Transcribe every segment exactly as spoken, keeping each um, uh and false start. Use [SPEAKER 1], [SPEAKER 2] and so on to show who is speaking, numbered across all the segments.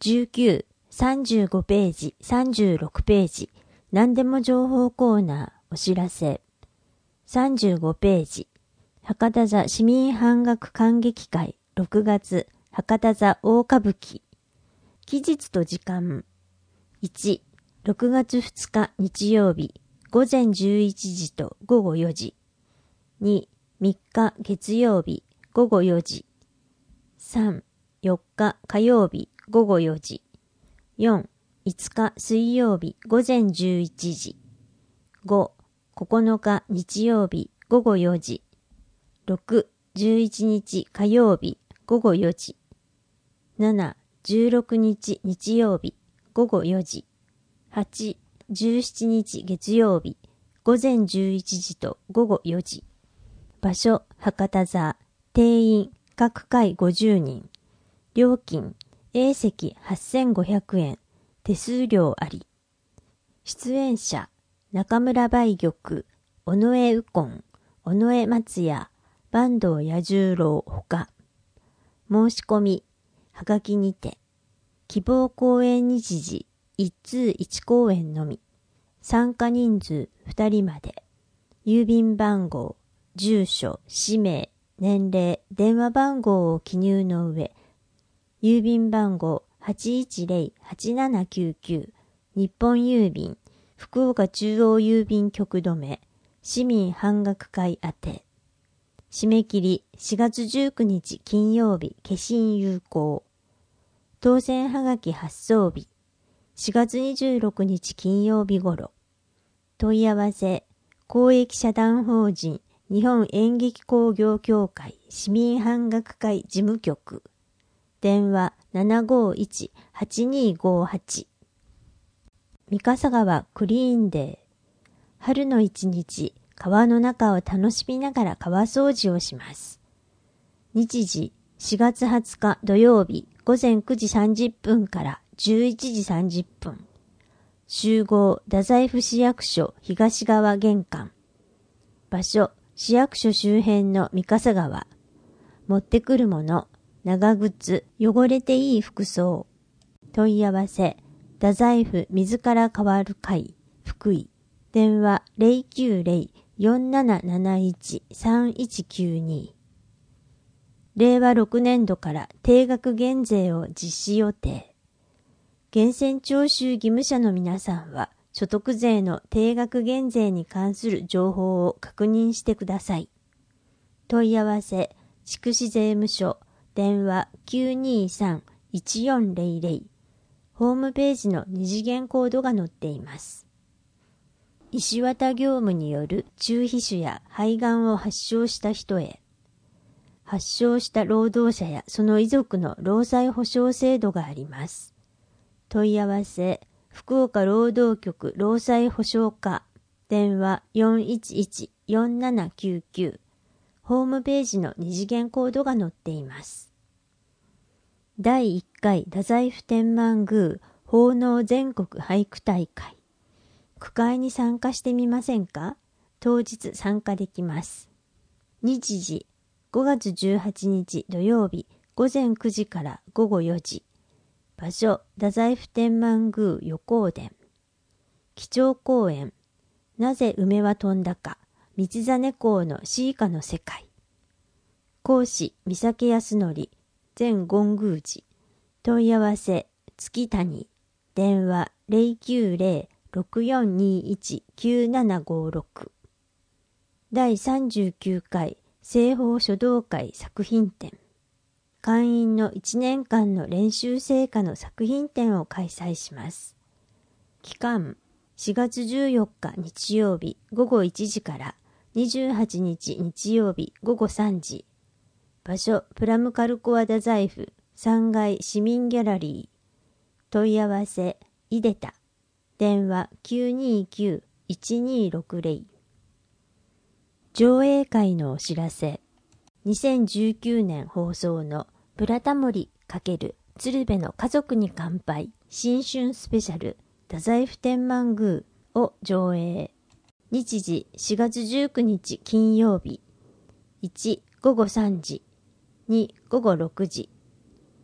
[SPEAKER 1] じゅうきゅう、さんじゅうごページ、さんじゅうろくページ、何でも情報コーナー、お知らせ。さんじゅうごページ、博多座市民板楽観劇会ろくがつ博多座大歌舞伎。期日と時間。いち、ろくがつふつか日曜日、午前じゅういちじと午後よじ。に、みっか月曜日、午後よじ。さん、よっか火曜日、午後よじ。よん、いつか水曜日、午前じゅういちじ。ご、ここのか日曜日、午後よじ。ろく、じゅういちにち火曜日、午後よじ。なな、じゅうろくにち日曜日、午後よじ。はち、じゅうしちにち月曜日、午前じゅういちじと午後よじ。場所、博多座。定員、各回ごじゅうにん。料金、A 席はっせんごひゃくえん。手数料あり。出演者、中村梅玉、尾上右近、尾上松也、坂東彌十郎ほか。申し込み、はがきにて。希望公演日時、一通一公演のみ。参加人数ふたりまで。郵便番号、住所、氏名、年齢、電話番号を記入の上。郵便番号 はちいちゼロ はちななきゅうきゅう 日本郵便福岡中央郵便局留市民板楽会宛て。締め切りしがつじゅうくにち金曜日消印有効。当選はがき発送日しがつにじゅうろくにち金曜日頃。問い合わせ公益社団法人日本演劇工業協会市民板楽会事務局。電話 ななごいち はちにごはち。三笠川クリーンデー。春の一日、川の中を楽しみながら川掃除をします。日時、しがつはつか土曜日、午前くじさんじゅっぷんからじゅういちじさんじゅっぷん。集合、太宰府市役所東側玄関。場所、市役所周辺の三笠川。持ってくるもの、長靴、汚れていい服装。問い合わせ、太宰府水から変わる会、福井。電話 ゼロきゅうゼロ よんなななないち さんいちきゅうに。れいわろくねんどから定額減税を実施予定。源泉徴収義務者の皆さんは、所得税の定額減税に関する情報を確認してください。問い合わせ、筑紫税務署。電話 きゅうにさん いちよんゼロゼロ。ホームページの二次元コードが載っています。石綿業務による中皮腫や肺がんを発症した人へ。発症した労働者やその遺族の労災保障制度があります。問い合わせ、福岡労働局労災保障課。電話 よんいちいち よんななきゅうきゅう。ホームページの二次元コードが載っています。だいいっかい太宰府天満宮奉納全国俳句大会。句会に参加してみませんか？当日参加できます。日時、ごがつじゅうはちにち土曜日午前くじから午後よじ。場所、太宰府天満宮予行殿。基調講演、なぜ梅は飛んだか。道真公の詩歌の世界。講師、三宅康則、前権宮寺。問い合わせ、月谷。電話 ゼロきゅうゼロ ろくよんにいち きゅうななごろく。だいさんじゅうきゅうかい西方書道会作品展。会員のいちねんかんの練習成果の作品展を開催します。期間、しがつじゅうよっか日曜日午後いちじからにじゅうはちにち日曜日午後さんじ。場所、プラムカルコア太宰府さんがい市民ギャラリー。問い合わせ、いでた。電話 きゅうにきゅう いちにろくゼロ。上映会のお知らせ。にせんじゅうきゅうねん放送のブラタモリ×鶴瓶の家族に乾杯新春スペシャル太宰府天満宮を上映。日時しがつじゅうくにち金曜日。いち、ごごさんじ。に、ごごろくじ。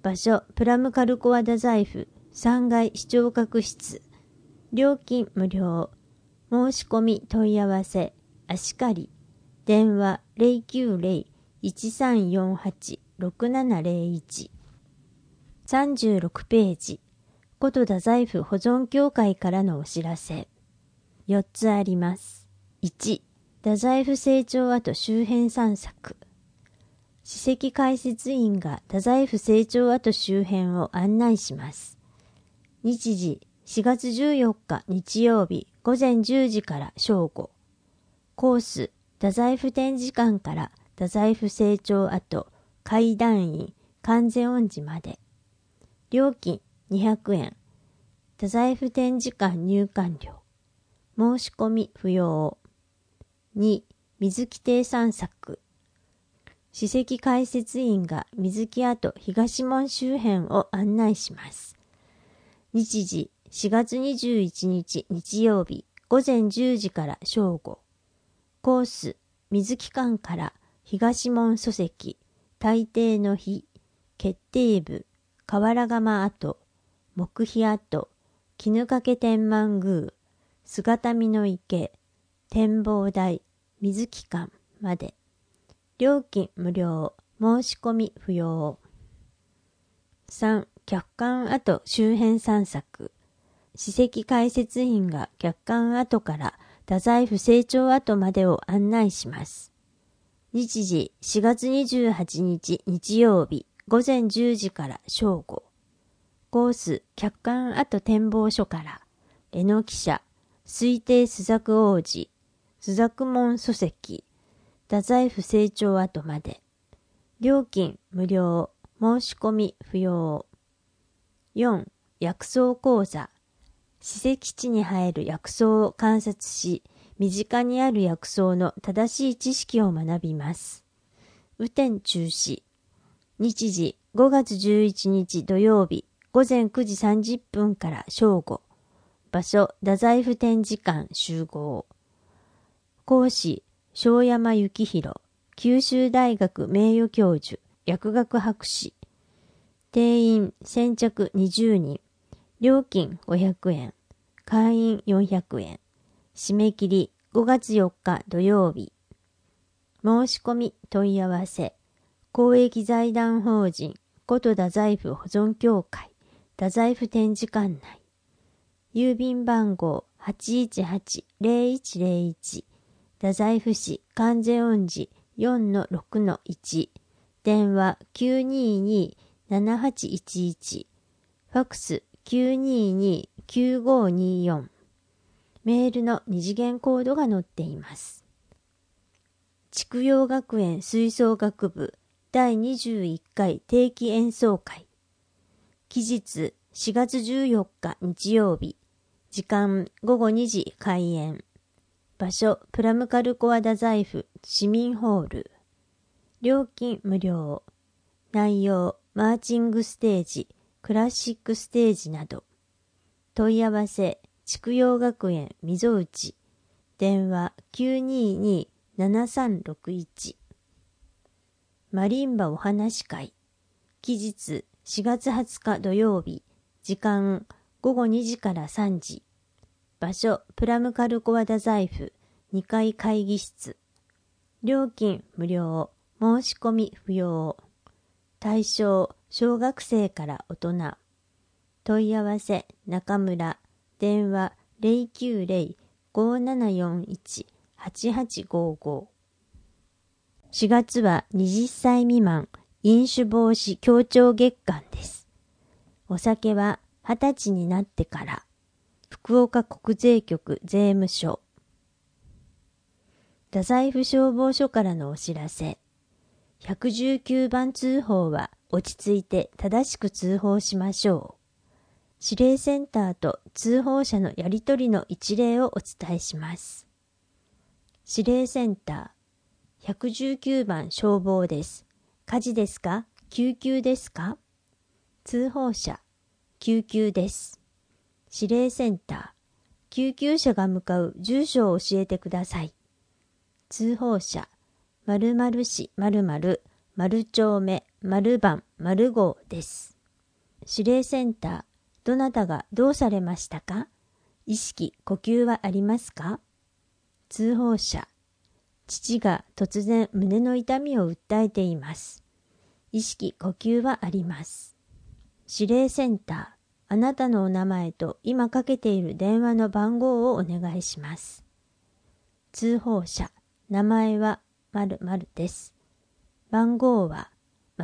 [SPEAKER 1] 場所、プラムカルコワ太宰府、さんがい視聴覚室。料金無料。申し込み問い合わせ、あしかり。電話 ゼロきゅうゼロ いちさんよんはち ろくななゼロいち。さんじゅうろくページ。古都太宰府保存協会からのお知らせ。よっつあります。いち、太宰府成長跡周辺散策。史跡解説員が太宰府成長跡周辺を案内します。日時、しがつじゅうよっか日曜日午前じゅうじから正午。コース、太宰府展示館から太宰府成長跡階段院観世音寺まで。料金にひゃくえん。太宰府展示館入館料。申し込み不要。に、水木亭散策。史跡解説員が水木跡東門周辺を案内します。日時、しがつにじゅういちにち日曜日午前じゅうじから正午。コース、水木館から東門礎石、大抵の日、決定部、河原釜跡、木碑跡、絹掛天満宮、姿見の池、展望台、水木館まで。料金無料、申し込み不要。さん、客館跡周辺散策。史跡解説員が客館跡から太宰府成長跡までを案内します。日時、しがつにじゅうはちにち日曜日午前じゅうじから正午。コース、客館跡展望所から、榎木社、推定朱雀王子、朱雀門礎石、太宰府成長跡まで。料金無料、申し込み不要。よん、薬草講座。史跡地に生える薬草を観察し、身近にある薬草の正しい知識を学びます。雨天中止。日時、ごがつじゅういちにち土曜日、午前くじさんじゅっぷんから正午。場所、太宰府展示館集合。講師、庄山幸宏、九州大学名誉教授、薬学博士。定員先着にじゅうにん。料金ごひゃくえん。会員よんひゃくえん。締め切りごがつよっか土曜日。申し込み問い合わせ。公益財団法人古都太宰府保存協会太宰府展示館内。郵便番号 はちいちはちゼロいちゼロいち 太宰府市観世音寺 よんのろくのいち 電話 きゅうにーにーななはちいちいち ファックス きゅうにーにーきゅうごにーよん メールの二次元コードが載っています。筑陽学園吹奏楽部だいにじゅういっかい定期演奏会。期日しがつじゅうよっか日曜日。時間ごごにじ開演。場所プラムカルコア太宰府市民ホール。料金無料。内容マーチングステージ、クラシックステージなど。問い合わせ筑陽学園溝内。電話 きゅうにーにーななさんろくいち。マリンバお話会。期日しがつはつか土曜日。時間ごごにじからさんじ。場所プラムカルコア太宰府にかい会議室。料金無料。申し込み不要。対象小学生から大人。問い合わせ中村。電話 ゼロきゅうゼロ ごーななよんいち はちはちごーごー。しがつははたち未満飲酒防止協調月間です。お酒ははたちになってから。福岡国税局税務署。太宰府消防署からのお知らせ。ひゃくじゅうきゅうばん通報は落ち着いて正しく通報しましょう。指令センターと通報者のやり取りの一例をお伝えします。指令センターひゃくじゅうきゅうばん消防です。火事ですか？救急ですか？通報者救急です。指令センター救急車が向かう住所を教えてください。通報者〇〇市〇〇〇丁目〇番〇号です。 指令センター、どなたがどうされましたか？意識、呼吸はありますか？通報者、父が突然胸の痛みを訴えています。意識、呼吸はあります。指令センター、あなたのお名前と今かけている電話の番号をお願いします。通報者、名前は〇〇です。番号は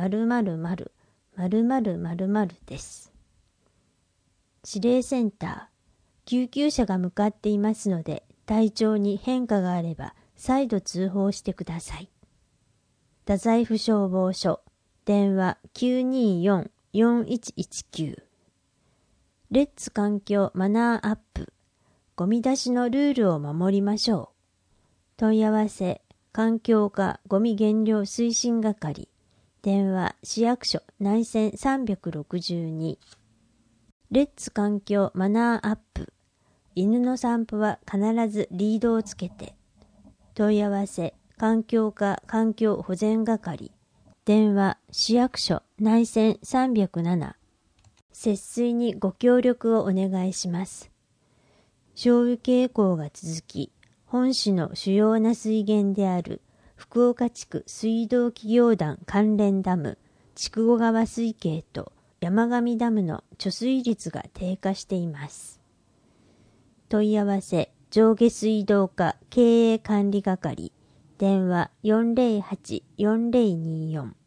[SPEAKER 1] 〇〇〇〇〇〇〇です。指令センター、救急車が向かっていますので、体調に変化があれば再度通報してください。太宰府消防署、電話 きゅうにーよんよんいちいちきゅう。レッツ環境マナーアップ。ゴミ出しのルールを守りましょう。問い合わせ、環境課ゴミ減量推進係。電話、市役所内線さんびゃくろくじゅうに。レッツ環境マナーアップ。犬の散歩は必ずリードをつけて。問い合わせ、環境課環境保全係。電話、市役所内線さんびゃくなな。節水にご協力をお願いします。少雨傾向が続き、本市の主要な水源である福岡地区水道企業団関連ダム、筑後川水系と山上ダムの貯水率が低下しています。問い合わせ、上下水道課経営管理係、電話 よんぜろはちよんぜろにーよん。